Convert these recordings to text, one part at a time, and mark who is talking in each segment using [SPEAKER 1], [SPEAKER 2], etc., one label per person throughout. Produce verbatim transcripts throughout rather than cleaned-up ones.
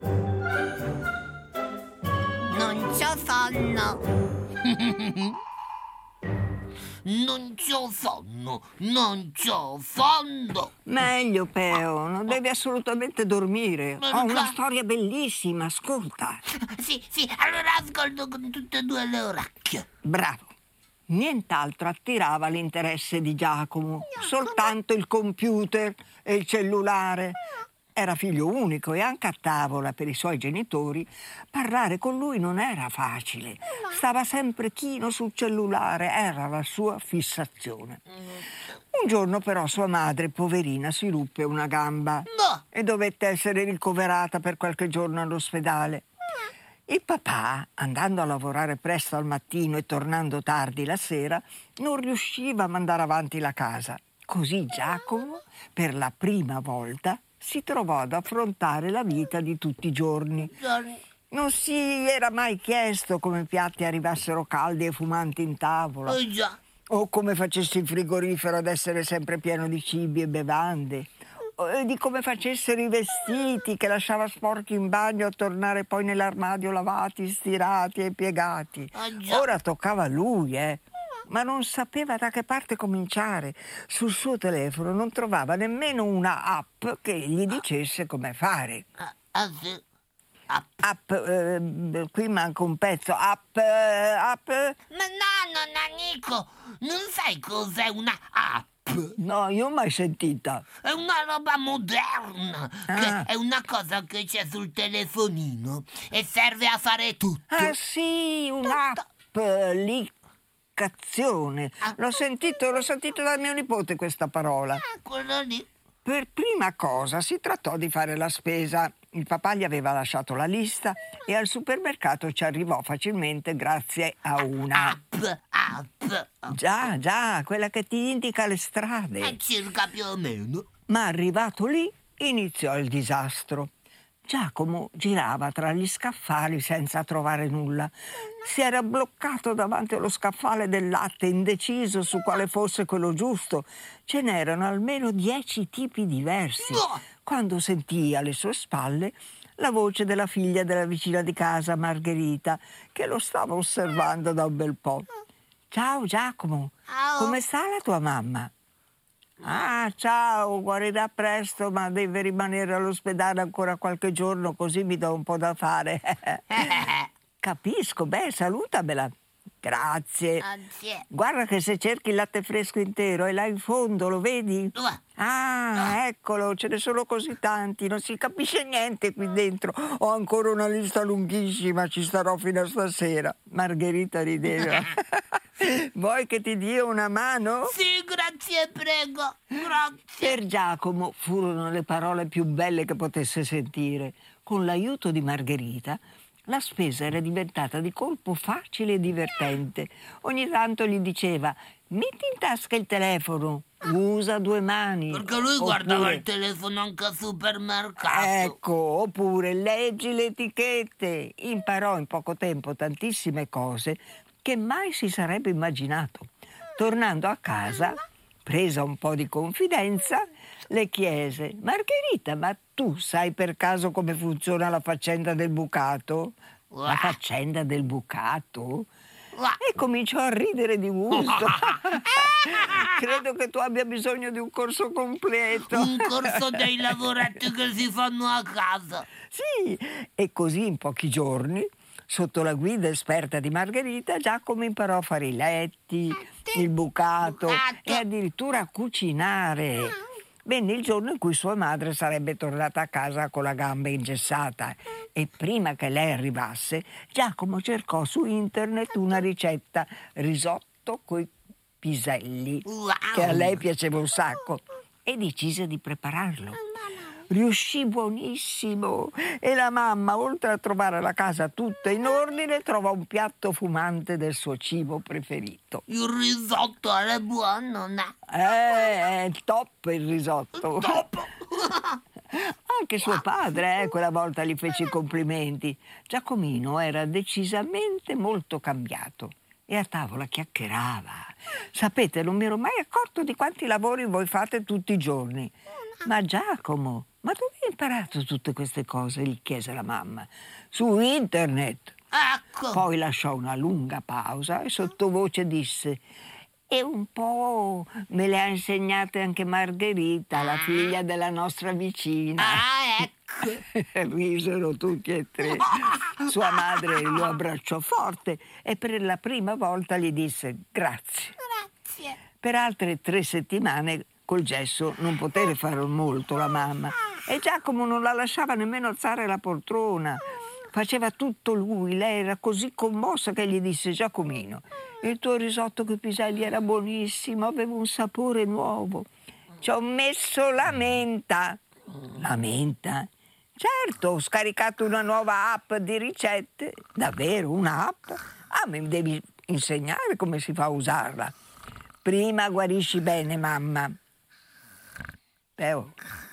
[SPEAKER 1] Non c'ho sonno.
[SPEAKER 2] Non c'ho sonno, non c'ho fondo.
[SPEAKER 3] Meglio, Peo, non devi assolutamente dormire. Ho una
[SPEAKER 2] Perché?
[SPEAKER 3] storia bellissima, ascolta.
[SPEAKER 2] Sì, sì, allora ascolto con tutte e due le orecchie.
[SPEAKER 3] Bravo. Nient'altro attirava l'interesse di Giacomo, soltanto il computer e il cellulare. Era figlio unico e anche a tavola per i suoi genitori parlare con lui non era facile. Stava sempre chino sul cellulare, era la sua fissazione. Un giorno però sua madre, poverina, si ruppe una gamba
[SPEAKER 2] No.
[SPEAKER 3] e dovette essere ricoverata per qualche giorno all'ospedale. Il papà, andando a lavorare presto al mattino e tornando tardi la sera, non riusciva a mandare avanti la casa. Così Giacomo, per la prima volta, si trovò ad affrontare la vita di tutti i giorni. Non si era mai chiesto come i piatti arrivassero caldi e fumanti in tavola,
[SPEAKER 2] Oh già.
[SPEAKER 3] o come facesse il frigorifero ad essere sempre pieno di cibi e bevande, o di come facessero i vestiti che lasciava sporchi in bagno a tornare poi nell'armadio lavati, stirati e piegati.
[SPEAKER 2] Ah, già.
[SPEAKER 3] Ora toccava a lui, eh. Ma non sapeva da che parte cominciare. Sul suo telefono non trovava nemmeno una app che gli dicesse come fare.
[SPEAKER 2] Ah, ah, sì. Ah,
[SPEAKER 3] App, eh, qui manca un pezzo. App, eh, app.
[SPEAKER 2] ma no, nonna Nico, non sai cos'è una app?
[SPEAKER 3] No, io mai sentita.
[SPEAKER 2] È una roba moderna,
[SPEAKER 3] Ah.
[SPEAKER 2] che è una cosa che c'è sul telefonino e serve a fare tutto.
[SPEAKER 3] Ah sì, un'app, l'iccazione. L'ho sentito, l'ho sentito da mio nipote questa parola.
[SPEAKER 2] Ah, quello lì.
[SPEAKER 3] Per prima cosa si trattò di fare la spesa. Il papà gli aveva lasciato la lista e al supermercato ci arrivò facilmente grazie a una...
[SPEAKER 2] App, app.
[SPEAKER 3] Già, già, quella che ti indica le
[SPEAKER 2] È
[SPEAKER 3] strade.
[SPEAKER 2] circa più o meno.
[SPEAKER 3] Ma arrivato lì iniziò il disastro. Giacomo girava tra gli scaffali senza trovare nulla. Si era bloccato davanti allo scaffale del latte, indeciso su quale fosse quello giusto. Ce n'erano almeno dieci tipi diversi,
[SPEAKER 2] No.
[SPEAKER 3] quando sentì alle sue spalle la voce della figlia della vicina di casa, Margherita, che lo stava osservando da un bel po'. «Ciao Giacomo,
[SPEAKER 2] Ciao.
[SPEAKER 3] come sta la tua mamma?» «Ah, ciao, guarirà presto, ma deve rimanere all'ospedale ancora qualche giorno, così mi do un po' da fare». «Capisco, beh, salutamela». «Grazie».
[SPEAKER 2] Grazie.
[SPEAKER 3] «Guarda che se cerchi il latte fresco intero è là in fondo, lo vedi?»
[SPEAKER 2] Dov'è?
[SPEAKER 3] «Ah, eccolo, ce ne sono così tanti, non si capisce niente qui dentro. Ho ancora una lista lunghissima, ci starò fino a stasera». Margherita rideva. «Vuoi che ti dia una mano?»
[SPEAKER 2] Sì, grazie, prego. Grazie.
[SPEAKER 3] Per Giacomo furono le parole più belle che potesse sentire. Con l'aiuto di Margherita, la spesa era diventata di colpo facile e divertente. Ogni tanto gli diceva: «Metti in tasca il telefono, usa due mani».
[SPEAKER 2] Perché lui guardava
[SPEAKER 3] Oppure,
[SPEAKER 2] il telefono anche al supermercato.
[SPEAKER 3] Ecco, oppure leggi le etichette. Imparò in poco tempo tantissime cose che mai si sarebbe immaginato. Tornando a casa, presa un po' di confidenza, le chiese: «Margherita, ma tu sai per caso come funziona la faccenda del bucato?» «La faccenda del bucato?» E cominciò a ridere di gusto. «Credo che tu abbia bisogno di un corso completo».
[SPEAKER 2] Un corso dei lavoretti che si fanno a casa.
[SPEAKER 3] Sì, e così in pochi giorni, sotto la guida esperta di Margherita, Giacomo imparò a fare i letti, il bucato
[SPEAKER 2] Bucato.
[SPEAKER 3] e addirittura a cucinare. Venne il giorno in cui sua madre sarebbe tornata a casa con la gamba ingessata e prima che lei arrivasse, Giacomo cercò su internet una ricetta: risotto coi piselli,
[SPEAKER 2] Wow.
[SPEAKER 3] che a lei piaceva un sacco, e decise di prepararlo. Riuscì buonissimo e la mamma, oltre a trovare la casa tutta in ordine, trovò un piatto fumante del suo cibo preferito.
[SPEAKER 2] Il risotto era buono, no?
[SPEAKER 3] Eh, è top il risotto.
[SPEAKER 2] Top.
[SPEAKER 3] Anche suo padre, eh, quella volta gli fece i complimenti. Giacomino era decisamente molto cambiato e a tavola chiacchierava. «Sapete, non mi ero mai accorto di quanti lavori voi fate tutti i giorni. Ma Giacomo, Ma dove hai imparato tutte queste cose? Gli chiese la mamma. Su internet.
[SPEAKER 2] Ecco.
[SPEAKER 3] Poi lasciò una lunga pausa e sottovoce disse: e un po' me le ha insegnate anche Margherita, la figlia della nostra vicina.
[SPEAKER 2] Ah, ecco.
[SPEAKER 3] Risero tutti e tre. Sua madre lo abbracciò forte e per la prima volta gli disse grazie.
[SPEAKER 2] Grazie.
[SPEAKER 3] Per altre tre settimane col gesso non poteva fare molto la mamma e Giacomo non la lasciava nemmeno alzare la poltrona. Faceva tutto lui, lei era così commossa che gli disse: Giacomino, il tuo risotto con i piselli era buonissimo, aveva un sapore nuovo. Ci ho messo la menta. La menta? Certo, ho scaricato una nuova app di ricette. Davvero, un'app? Ah, mi devi insegnare come si fa a usarla. Prima guarisci bene, mamma. Peo.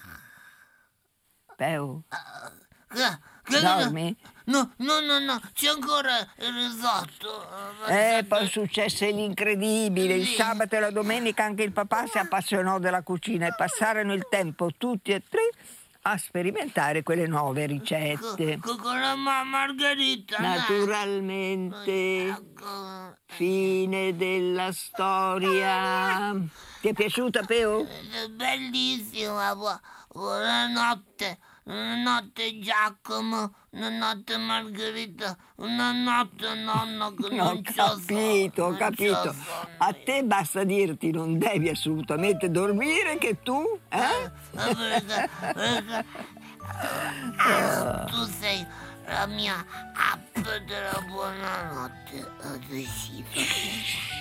[SPEAKER 3] Peo.
[SPEAKER 2] Che- che-
[SPEAKER 3] Dormi?
[SPEAKER 2] No, no, no, no, c'è ancora il risotto.
[SPEAKER 3] Eh, poi successe l'incredibile. Il
[SPEAKER 2] Sì.
[SPEAKER 3] sabato e la domenica anche il papà si appassionò della cucina e passarono il tempo tutti e tre a sperimentare quelle nuove ricette.
[SPEAKER 2] Co- con la ma- Margherita. no?
[SPEAKER 3] Naturalmente,
[SPEAKER 2] Ecco.
[SPEAKER 3] fine della storia. Ti è piaciuta, Peo?
[SPEAKER 2] È bellissima. Bu- Buonanotte. Buonanotte Giacomo. Buonanotte Margherita. Buonanotte nonno che
[SPEAKER 3] Ho
[SPEAKER 2] non c'ho
[SPEAKER 3] capito, ho
[SPEAKER 2] sonno, non
[SPEAKER 3] capito.
[SPEAKER 2] c'ho sonno.
[SPEAKER 3] A te basta dirti non devi assolutamente dormire che tu, eh?
[SPEAKER 2] Eh, perché, perché, eh, tu sei la mia app della buonanotte. Ho deciso.